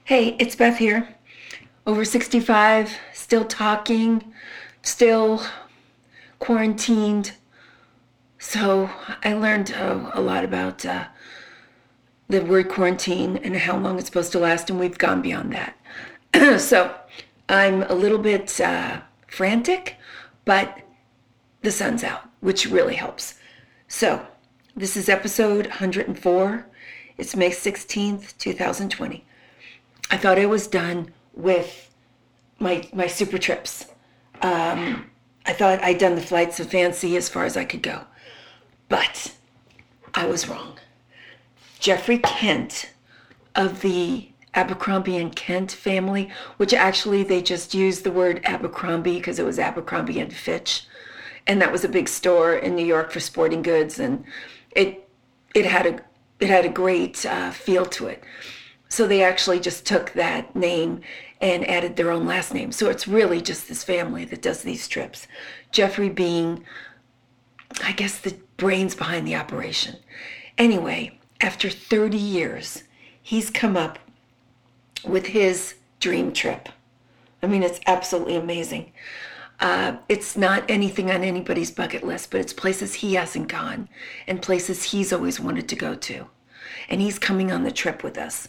Hey, it's Beth here. Over 65, still talking, still quarantined. So I learned a lot about the word quarantine and how long it's supposed to last, and we've gone beyond that. So I'm a little bit frantic, but the sun's out, which really helps. So this is episode 104. It's May 16th, 2020. I thought I was done with my super trips. I thought I'd done the flights of fancy as far as I could go, but I was wrong. Jeffrey Kent of the Abercrombie and Kent family, which actually they just used the word Abercrombie because it was Abercrombie and Fitch, and that was a big store in New York for sporting goods, and it it had a great feel to it. So they actually just took that name and added their own last name. So it's really just this family that does these trips. Jeffrey being, I guess, the brains behind the operation. Anyway, after 30 years, he's come up with his dream trip. I mean, it's absolutely amazing. It's not anything on anybody's bucket list, but it's places he hasn't gone and places he's always wanted to go to. And he's coming on the trip with us.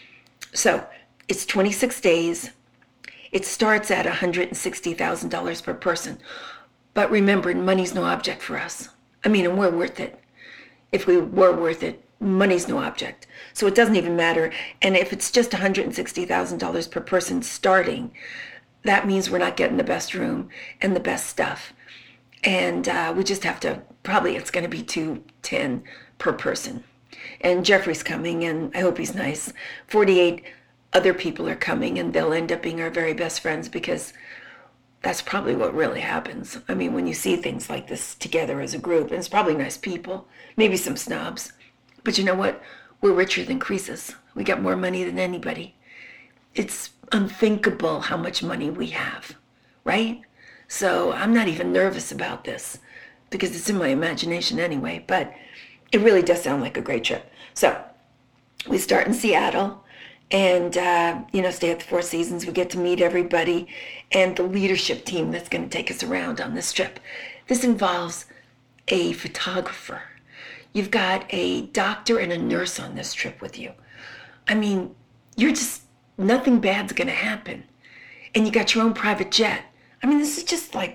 So it's 26 days. It starts at $160,000 per person. But remember, money's no object for us. I mean, and we're worth it. If we were worth it, money's no object. So it doesn't even matter. And if it's just $160,000 per person starting, that means we're not getting the best room and the best stuff. And we just have to, probably it's going to be 210 per person. And Jeffrey's coming, and I hope he's nice. 48 other people are coming, and they'll end up being our very best friends because that's probably what really happens. I mean, when you see things like this together as a group, and it's probably nice people, maybe some snobs. But you know what? We're richer than Croesus. We got more money than anybody. It's unthinkable how much money we have, right? So I'm not even nervous about this because it's in my imagination anyway, but it really does sound like a great trip. So we start in Seattle and, stay at the Four Seasons. We get to meet everybody and the leadership team that's going to take us around on this trip. This involves a photographer. You've got a doctor and a nurse on this trip with you. I mean, nothing bad's going to happen. And you got your own private jet. I mean, this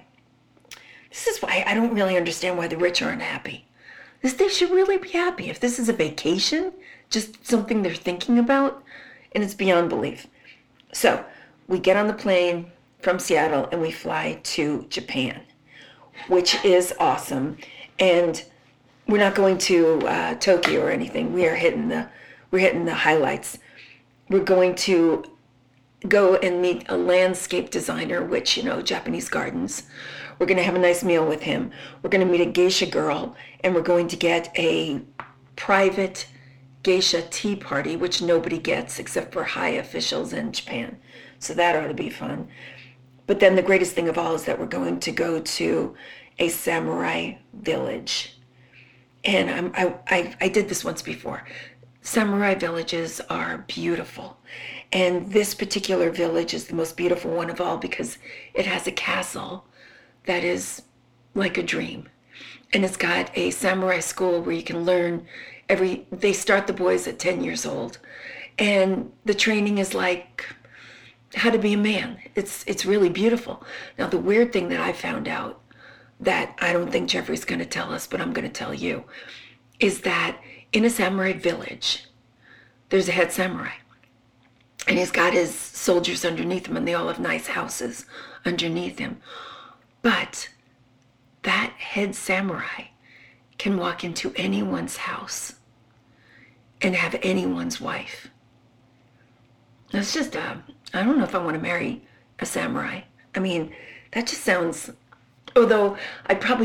is why I don't really understand why the rich aren't happy. They should really be happy. If this is a vacation, just something they're thinking about, and it's beyond belief. So we get on the plane from Seattle and we fly to Japan, which is awesome. And we're not going to Tokyo or anything. We're hitting the highlights. We're going to go and meet a landscape designer, which, Japanese gardens. We're going to have a nice meal with him. We're going to meet a geisha girl, and we're going to get a private geisha tea party, which nobody gets except for high officials in Japan. So that ought to be fun. But then the greatest thing of all is that we're going to go to a samurai village. And I did this once before. Samurai villages are beautiful. And this particular village is the most beautiful one of all because it has a castle that is like a dream. And it's got a samurai school where you can learn they start the boys at 10 years old. And the training is like how to be a man. It's really beautiful. Now, the weird thing that I found out that I don't think Jeffrey's going to tell us, but I'm going to tell you, is that in a samurai village, there's a head samurai. And he's got his soldiers underneath him, and they all have nice houses underneath him. But that head samurai can walk into anyone's house and have anyone's wife. That's just, I don't know if I want to marry a samurai. I mean, that just sounds, although I probably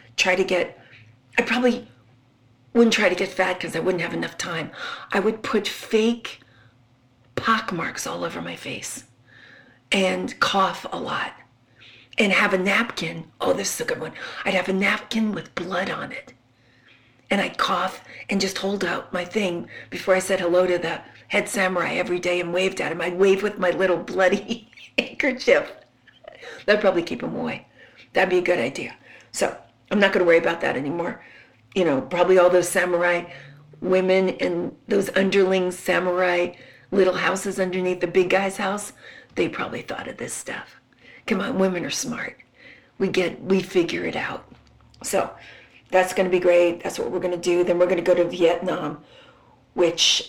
wouldn't try to get fat because I wouldn't have enough time. I would put fake pock marks all over my face and cough a lot and have a napkin. Oh, this is a good one. I'd have a napkin with blood on it. And I'd cough and just hold out my thing before I said hello to the head samurai every day and waved at him, I'd wave with my little bloody handkerchief. That'd probably keep him away. That'd be a good idea. So I'm not going to worry about that anymore. Probably all those samurai women and those underling samurai little houses underneath the big guy's house, they probably thought of this stuff. Come on, women are smart. We figure it out. So that's going to be great. That's what we're going to do. Then we're going to go to Vietnam, which,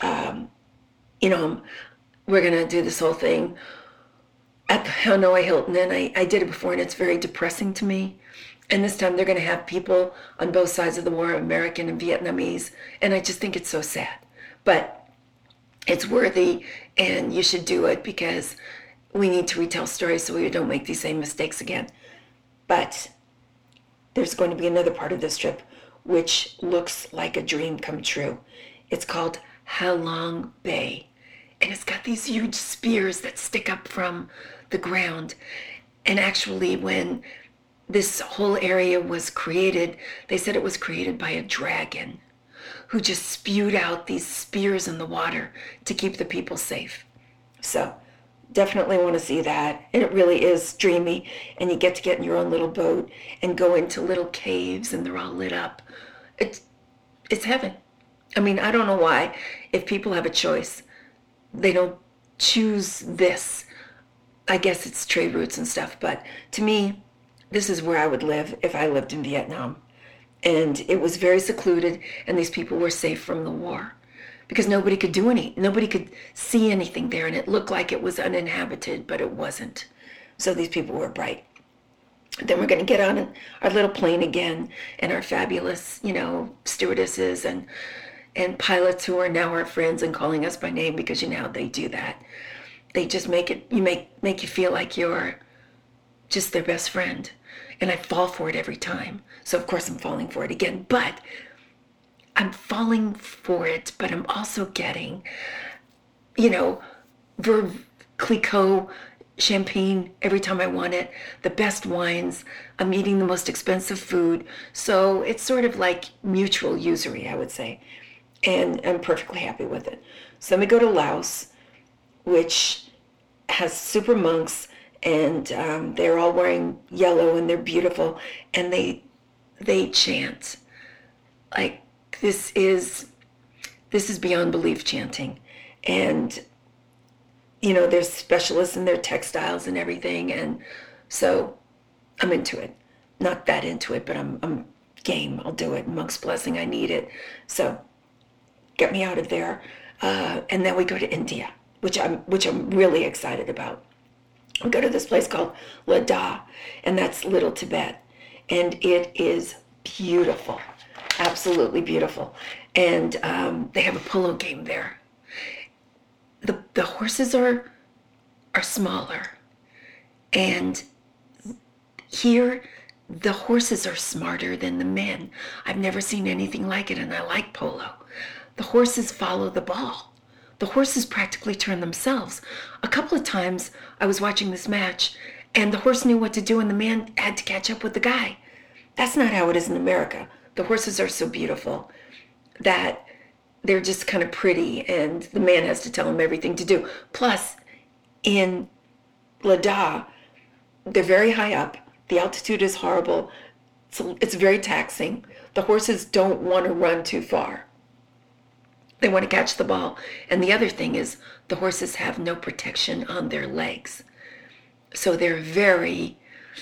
we're going to do this whole thing at the Hanoi Hilton. And I did it before, and it's very depressing to me. And this time they're going to have people on both sides of the war, American and Vietnamese. And I just think it's so sad. But it's worthy, and you should do it because we need to retell stories so we don't make these same mistakes again. But there's going to be another part of this trip which looks like a dream come true. It's called Halong Bay. And it's got these huge spears that stick up from the ground. And actually, when this whole area was created, they said it was created by a dragon who just spewed out these spears in the water to keep the people safe. So definitely want to see that. And it really is dreamy. And you get to get in your own little boat and go into little caves, and they're all lit up. It's heaven. I mean, I don't know why, if people have a choice, they don't choose this. I guess it's trade routes and stuff. But to me, this is where I would live if I lived in Vietnam. And it was very secluded, and these people were safe from the war because nobody could see anything there, and it looked like it was uninhabited, but it wasn't. So these people were bright. Then we're going to get on our little plane again, and our fabulous, stewardesses and pilots who are now our friends and calling us by name, because how they do that. They just make you feel like you're just their best friend. And I fall for it every time. So of course I'm falling for it again. But I'm falling for it, but I'm also getting, Veuve Clicquot champagne every time I want it, the best wines. I'm eating the most expensive food. So it's sort of like mutual usury, I would say. And I'm perfectly happy with it. So then we go to Laos, which has super monks, and they're all wearing yellow, and they're beautiful, and they chant like this is beyond belief chanting. And they're specialists in their textiles and everything, and so I'm into it. Not that into it, but I'm game. I'll do it. Monk's blessing, I need it. So get me out of there. And then we go to India, which I'm really excited about. We go to this place called Ladakh, and that's Little Tibet. And it is beautiful, absolutely beautiful. And they have a polo game there. The horses are smaller. And here, the horses are smarter than the men. I've never seen anything like it, and I like polo. The horses follow the ball. The horses practically turn themselves. A couple of times I was watching this match, and the horse knew what to do, and the man had to catch up with the guy. That's not how it is in America. The horses are so beautiful that they're just kind of pretty, and the man has to tell them everything to do. Plus, in Ladakh, they're very high up. The altitude is horrible. It's very taxing. The horses don't want to run too far. They want to catch the ball. And the other thing is the horses have no protection on their legs. So they're very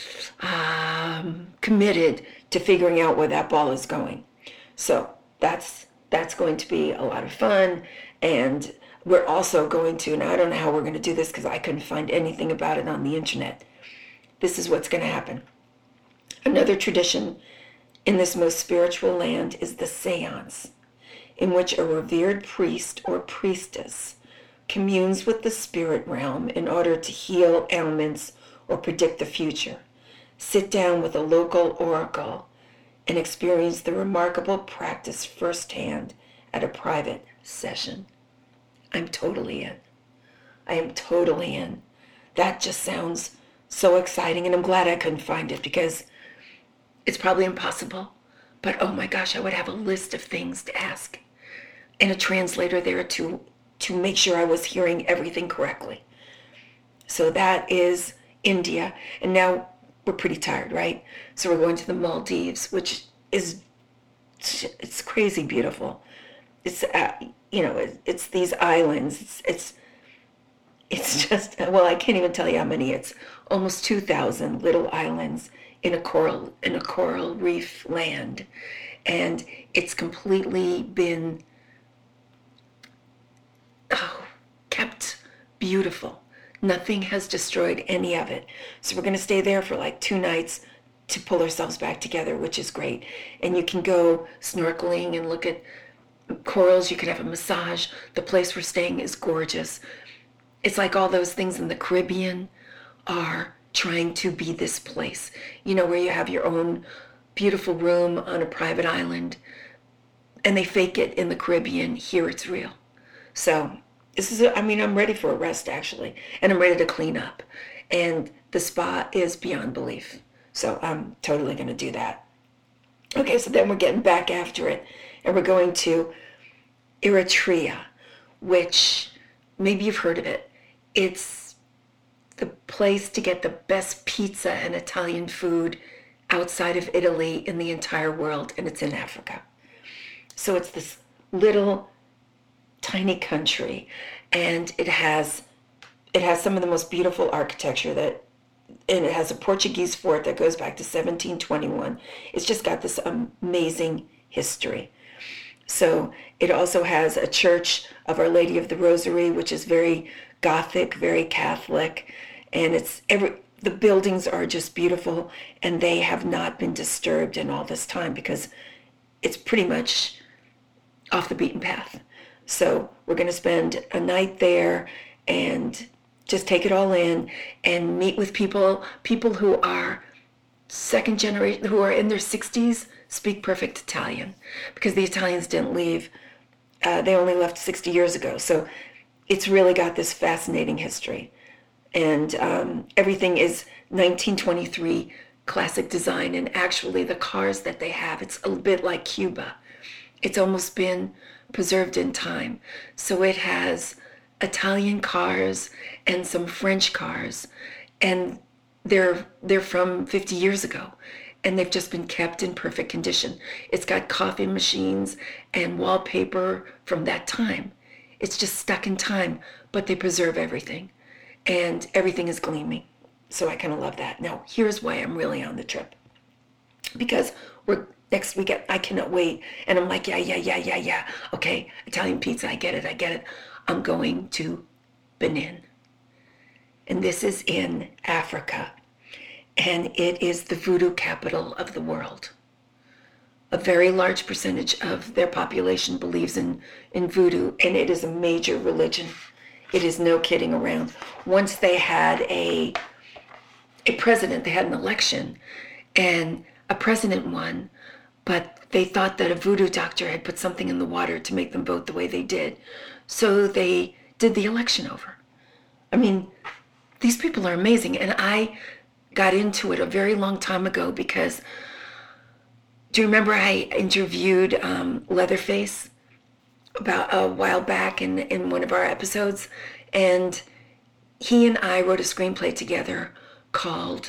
committed to figuring out where that ball is going. So that's going to be a lot of fun. And we're also going to, and I don't know how we're going to do this because I couldn't find anything about it on the internet. This is what's going to happen. Another tradition in this most spiritual land is the seance, in which a revered priest or priestess communes with the spirit realm in order to heal ailments or predict the future. Sit down with a local oracle and experience the remarkable practice firsthand at a private session. I'm totally in. I am totally in. That just sounds so exciting, and I'm glad I couldn't find it because it's probably impossible. But oh my gosh, I would have a list of things to ask. And a translator there to to make sure I was hearing everything correctly. So that is India. And now we're pretty tired, right? So we're going to the Maldives, which is, it's crazy beautiful. It's, it's these islands. It's just, well, I can't even tell you how many. It's almost 2,000 little islands in a coral reef land. And it's completely been kept beautiful. Nothing has destroyed any of it. So we're going to stay there for like 2 nights to pull ourselves back together, which is great. And you can go snorkeling and look at corals. You can have a massage. The place we're staying is gorgeous. It's like all those things in the Caribbean are trying to be this place, where you have your own beautiful room on a private island, and they fake it in the Caribbean. Here it's real. So I'm ready for a rest, actually, and I'm ready to clean up. And the spa is beyond belief. So I'm totally going to do that. Okay, so then we're getting back after it, and we're going to Eritrea, which maybe you've heard of it. It's the place to get the best pizza and Italian food outside of Italy in the entire world, and it's in Africa. So it's this little tiny country, and it has some of the most beautiful architecture and it has a Portuguese fort that goes back to 1721. It's just got this amazing history. So it also has a church of Our Lady of the Rosary, which is very Gothic, very Catholic, and the buildings are just beautiful, and they have not been disturbed in all this time because it's pretty much off the beaten path. So we're going to spend a night there and just take it all in and meet with people who are second generation, who are in their 60s, speak perfect Italian, because the Italians didn't leave. They only left 60 years ago. So it's really got this fascinating history. And everything is 1923 classic design. And actually the cars that they have, it's a bit like Cuba. It's almost been preserved in time. So it has Italian cars and some French cars, and they're from 50 years ago, and they've just been kept in perfect condition. It's got coffee machines and wallpaper from that time. It's just stuck in time, but they preserve everything, and everything is gleaming. So I kind of love that. Now, here's why I'm really on the trip, because next weekend, I cannot wait. And I'm like, yeah. Okay, Italian pizza, I get it. I'm going to Benin. And this is in Africa. And it is the voodoo capital of the world. A very large percentage of their population believes in voodoo, and it is a major religion. It is no kidding around. Once they had a president, they had an election, and a president won, but they thought that a voodoo doctor had put something in the water to make them vote the way they did. So they did the election over. I mean, these people are amazing. And I got into it a very long time ago because, do you remember I interviewed Leatherface about a while back in one of our episodes? And he and I wrote a screenplay together called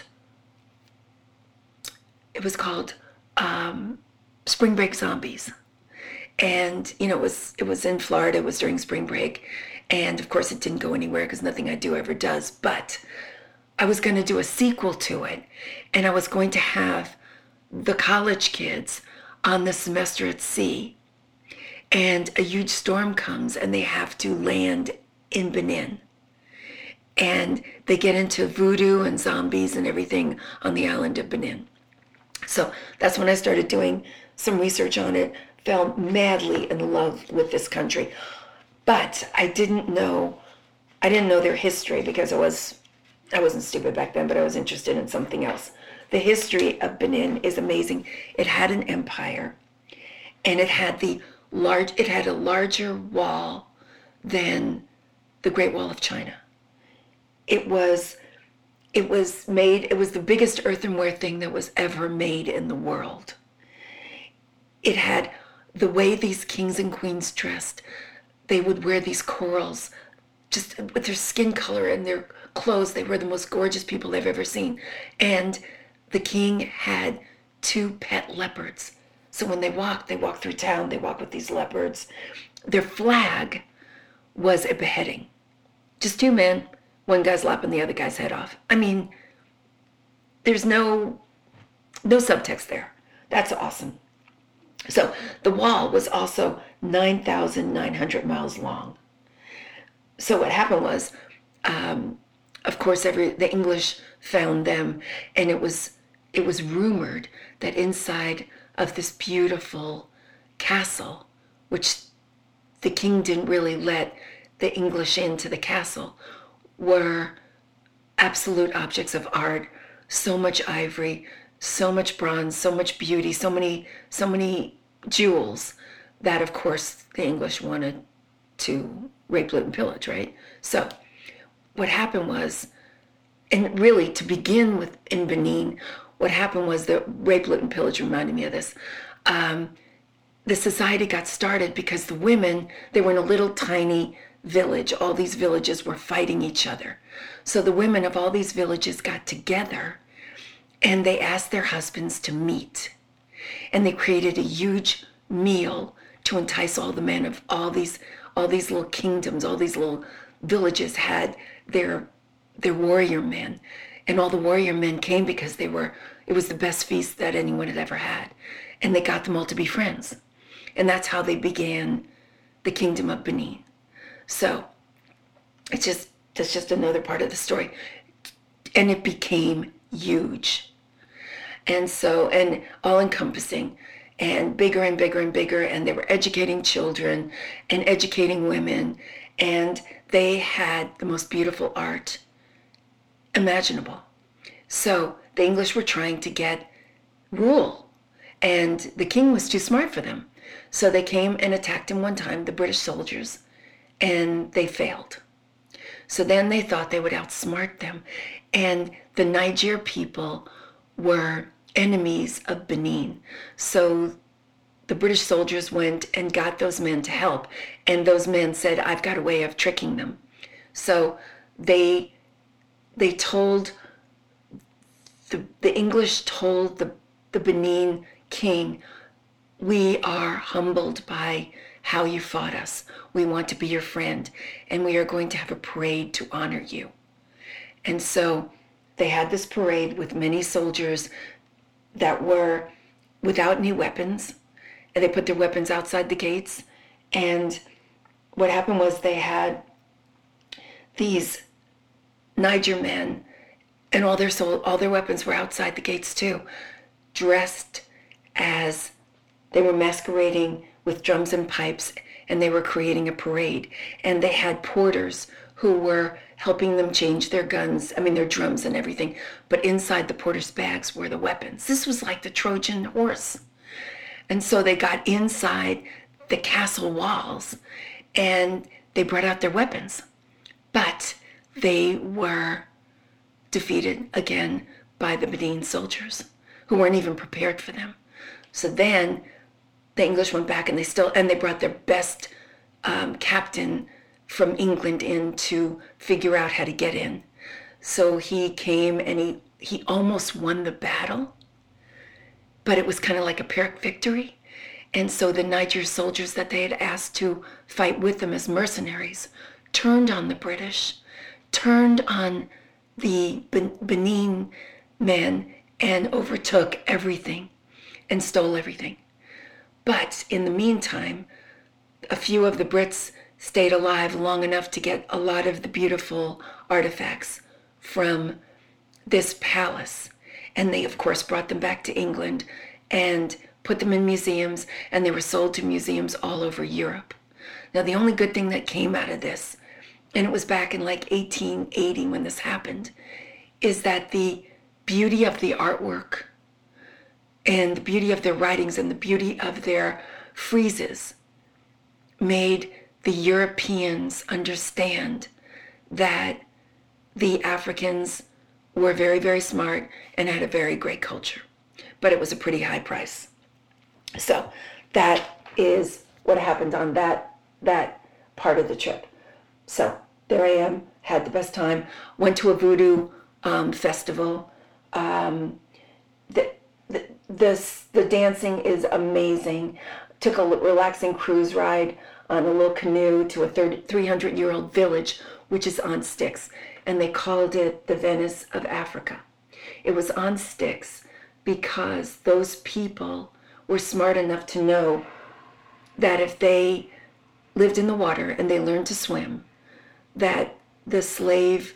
Spring Break Zombies. And, it was in Florida. It was during spring break. And, of course, it didn't go anywhere because nothing I do ever does. But I was going to do a sequel to it. And I was going to have the college kids on the semester at sea. And a huge storm comes, and they have to land in Benin. And they get into voodoo and zombies and everything on the island of Benin. So that's when I started doing some research on it. Fell madly in love with this country. But I didn't know their history because I wasn't stupid back then, but I was interested in something else. The history of Benin is amazing. It had an empire, and it had a larger wall than the Great Wall of China. It was the biggest earthenware thing that was ever made in the world. It had the way these kings and queens dressed, they would wear these corals just with their skin color and their clothes. They were the most gorgeous people they've ever seen. And the king had 2 pet leopards. So when they walked through town, they walked with these leopards. Their flag was a beheading. Just 2 men, one guy's lopping the other guy's head off. I mean, there's no subtext there. That's awesome. So the wall was also 9,900 miles long. So what happened was, of course, the English found them, and it was rumored that inside of this beautiful castle, which the king didn't really let the English into the castle, were absolute objects of art, so much ivory, so much bronze, so much beauty, so many jewels that, of course, the English wanted to rape, loot, and pillage, right? So what happened was, and really to begin with in Benin, what happened was the rape, loot, and pillage reminded me of this. The society got started because the women, they were in a little tiny village. All these villages were fighting each other. So the women of all these villages got together and they asked their husbands to meet. And they created a huge meal to entice all the men of all these little kingdoms, all these little villages had their warrior men. And all the warrior men came because it was the best feast that anyone had ever had. And they got them all to be friends. And that's how they began the Kingdom of Benin. So that's just another part of the story. And it became huge. And all encompassing and bigger and bigger and bigger. And they were educating children and educating women. And they had the most beautiful art imaginable. So the English were trying to get rule. And the king was too smart for them. So they came and attacked him one time, the British soldiers, and they failed. So then they thought they would outsmart them. And the Niger people were enemies of Benin. So the British soldiers went and got those men to help. And those men said, I've got a way of tricking them. So they told, the English told the Benin king, we are humbled by how you fought us. We want to be your friend, and we are going to have a parade to honor you. And so they had this parade with many soldiers that were without any weapons, and they put their weapons outside the gates. And what happened was they had these Niger men, and all their weapons were outside the gates too, dressed as they were masquerading with drums and pipes, and they were creating a parade. And they had porters who were helping them change their guns, their drums and everything. But inside the porters' bags were the weapons. This was like the Trojan horse. And so they got inside the castle walls and they brought out their weapons. But they were defeated again by the Benin soldiers who weren't even prepared for them. So then the English went back and they brought their best captain from England in to figure out how to get in. So he came and he almost won the battle, but it was kind of like a Pyrrhic victory. And so the Niger soldiers that they had asked to fight with them as mercenaries turned on the British, turned on the Benin men, and overtook everything and stole everything. But in the meantime, a few of the Brits stayed alive long enough to get a lot of the beautiful artifacts from this palace. And they, of course, brought them back to England and put them in museums, and they were sold to museums all over Europe. Now, the only good thing that came out of this, and it was back in like 1880 when this happened, is that the beauty of the artwork and the beauty of their writings and the beauty of their friezes made the Europeans understand that the Africans were very, very smart and had a very great culture. But it was a pretty high price. So that is what happened on that part of the trip. So there I am, had the best time, went to a voodoo festival. The, the dancing is amazing. Took a relaxing cruise ride on a little canoe to a 300-year-old village, which is on sticks. And they called it the Venice of Africa. It was on sticks because those people were smart enough to know that if they lived in the water and they learned to swim, that the slave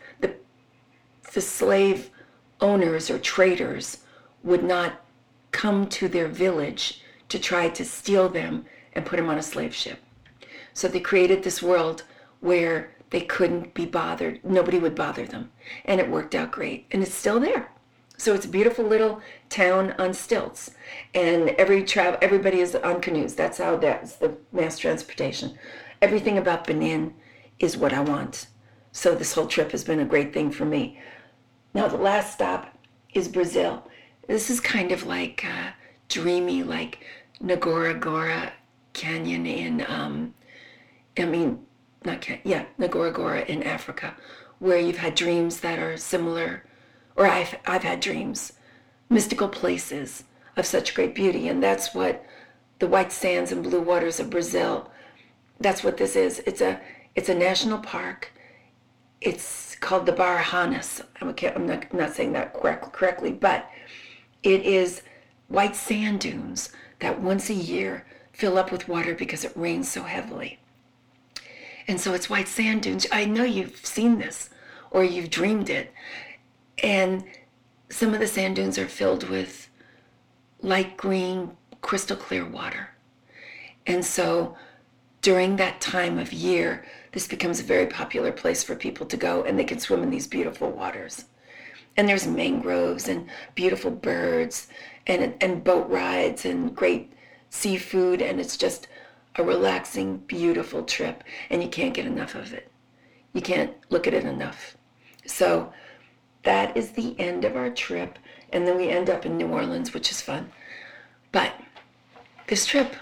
owners or traders would not come to their village to try to steal them and put them on a slave ship. So they created this world where they couldn't be bothered. Nobody would bother them. And it worked out great. And it's still there. So it's a beautiful little town on stilts. And everybody is on canoes. That's the mass transportation. Everything about Benin is what I want. So this whole trip has been a great thing for me. Now the last stop is Brazil. This is kind of like dreamy, like Ngorongoro Canyon in, Ngorongoro in Africa, where you've had dreams that are similar, or I've had dreams, mystical places of such great beauty. And that's what the white sands and blue waters of Brazil, that's what this is. It's a national park. It's called the Barahanas. I'm not saying that correctly, but it is white sand dunes that once a year fill up with water because it rains so heavily. And so it's white sand dunes. I know you've seen this or you've dreamed it. And some of the sand dunes are filled with light green, crystal clear water. And so during that time of year, this becomes a very popular place for people to go, and they can swim in these beautiful waters. And there's mangroves and beautiful birds and boat rides and great seafood, and it's just a relaxing, beautiful trip, and you can't get enough of it. You can't look at it enough. So that is the end of our trip, and then we end up in New Orleans, which is fun. But this trip,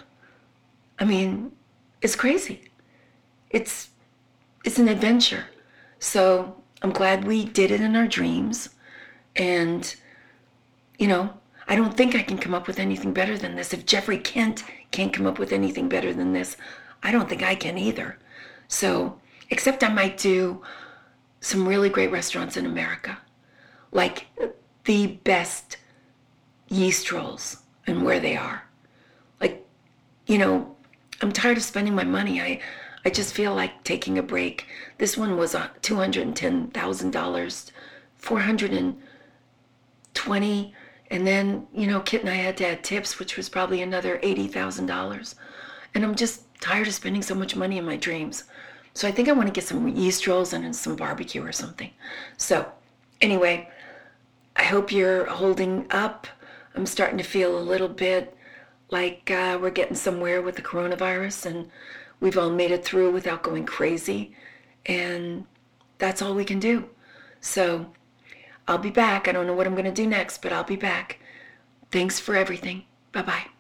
it's crazy. It's an adventure. So I'm glad we did it in our dreams. And, I don't think I can come up with anything better than this. If Jeffrey Kent can't come up with anything better than this, I don't think I can either. So, except I might do some really great restaurants in America. Like the best yeast rolls and where they are. Like, I'm tired of spending my money. I just feel like taking a break. This one was $210,000, $420, and then, Kit and I had to add tips, which was probably another $80,000. And I'm just tired of spending so much money in my dreams. So I think I want to get some yeast rolls and some barbecue or something. So anyway, I hope you're holding up. I'm starting to feel a little bit like we're getting somewhere with the coronavirus, and we've all made it through without going crazy, and that's all we can do. So I'll be back. I don't know what I'm going to do next, but I'll be back. Thanks for everything. Bye-bye.